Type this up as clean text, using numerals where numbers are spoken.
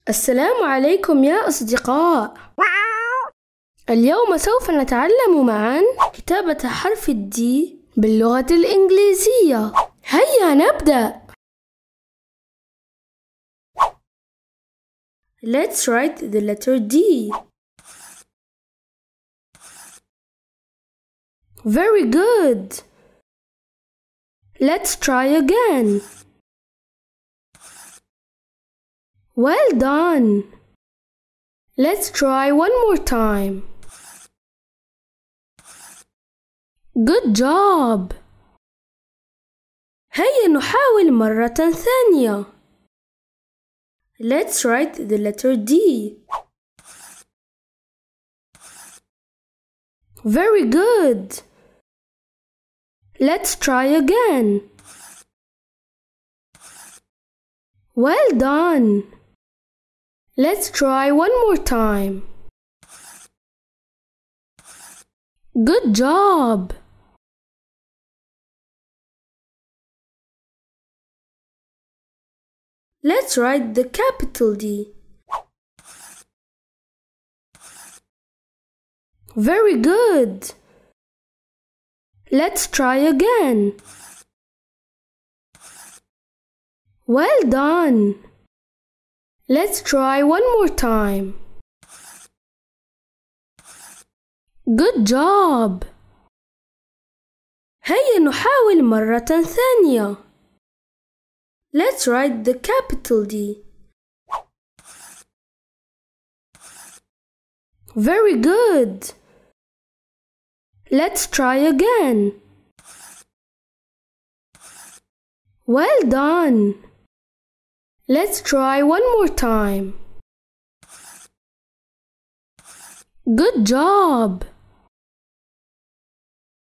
السلام عليكم يا أصدقاء. اليوم سوف نتعلم معا كتابة حرف الD باللغة الإنجليزية. هيا نبدأ. Let's write the letter D. Very good. Let's try again. Well done. Let's try one more time. Good job. هيا نحاول مرة ثانية. Let's write the letter D. Very good. Let's try again. Well done. Let's try one more time. Good job. Let's write the capital D. Very good. Let's try again. Well done. Let's try one more time. Good job. هيا نحاول مرة ثانية. Let's write the capital D. Very good. Let's try again. Well done. Let's try one more time. Good job.